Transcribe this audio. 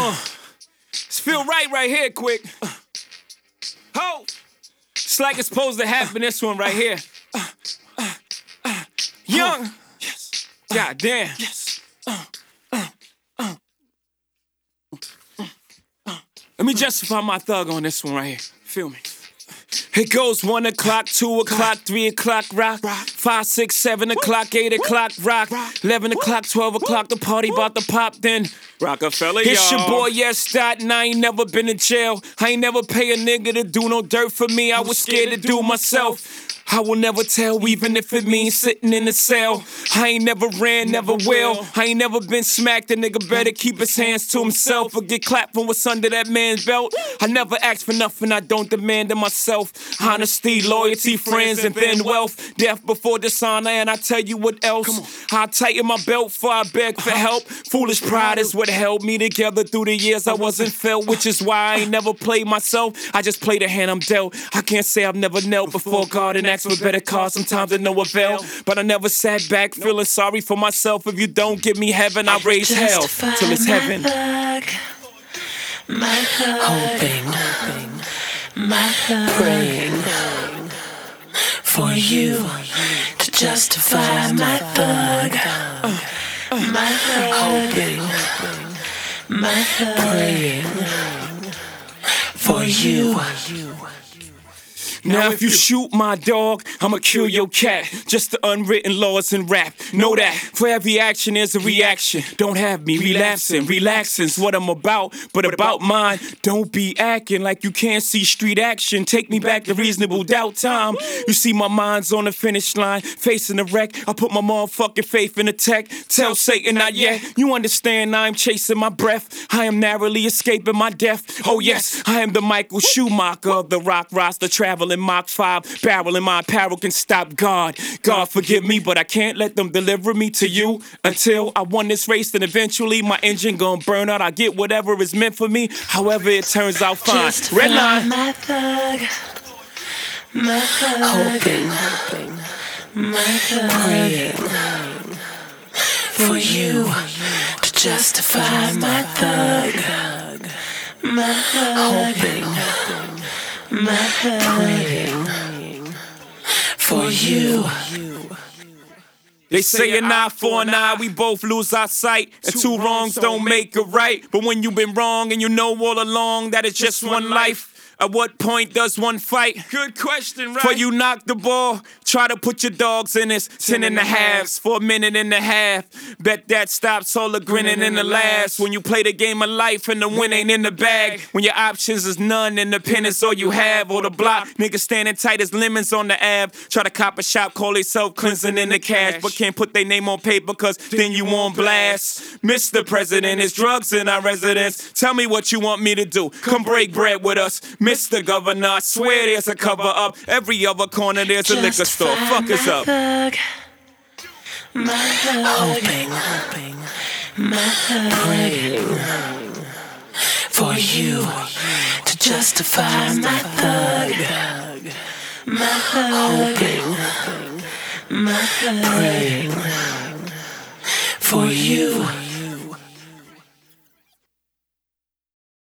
This feel right here, quick. Ho! It's like it's supposed to happen, this one right here. Young. Yes. God damn. Yes. Let me justify my thug on this one right here. Feel me? It goes 1 o'clock, 2 o'clock, 3 o'clock, rock. 5, 6, 7 o'clock, 8 o'clock, rock. 11 o'clock, 12 o'clock, the party about to pop, then Rockefeller, y'all. It's your boy, yes, Dot, and I ain't never been in jail. I ain't never pay a nigga to do no dirt for me. I was scared to do myself. I will never tell, even if it means sitting in the cell. I ain't never ran, never will. I ain't never been smacked. A nigga better keep his hands to himself or get clapped for what's under that man's belt. I never ask for nothing I don't demand of myself. Honesty, loyalty, friends, and then wealth. Death before dishonor, and I tell you what else. I tighten my belt before I beg for help. Foolish pride is what held me together through the years I wasn't felt, which is why I ain't never played myself. I just play the hand I'm dealt. I can't say I've never knelt before God and asked for better cause, sometimes it no avail. But I never sat back feeling sorry for myself. If you don't give me heaven, I'll raise hell till it's heaven. Hoping, praying for you to justify my thug. Hoping, praying for you. Now if you shoot my dog, I'ma kill your cat. Just the unwritten laws in rap. Know that for every action there's a reaction. Don't have me relapsing, relaxing's what I'm about. But about mine, don't be acting like you can't see street action. Take me back to reasonable doubt time. You see my mind's on the finish line, facing the wreck. I put my motherfucking faith in the tech. Tell Satan not yet. You understand I'm chasing my breath. I am narrowly escaping my death. Oh yes, I am the Michael Schumacher of the rock roster, traveling Mach 5, barrel in my apparel can stop God. God forgive me, but I can't let them deliver me to you until I won this race. And eventually my engine gonna burn out. I get whatever is meant for me, however it turns out fine. Red line. My thug, hoping, praying for you to justify my thug. Hoping, praying for you. They say an eye for an eye, we both lose our sight. And two wrongs don't make a right. But when you've been wrong and you know all along that it's just one life, at what point does one fight? Good question, right? For you knock the ball, try to put your dogs in this 10 and a halves for a minute and a half. Bet that stops all the grinning in the laughs. When you play the game of life and the win ain't in the bag. When your options is none and the pen is all you have. Or the block, niggas standing tight as lemons on the Ave. Try to cop a shop, call they self cleansing in the cash. But can't put their name on paper cause then you on blast. Mr. President, is drugs in our residence. Tell me what you want me to do. Come break bread with us. Mr. Governor, I swear there's a cover up. Every other corner there's a liquor store. Fuck us up. Hoping, praying for you to justify my thug. Hoping, praying for you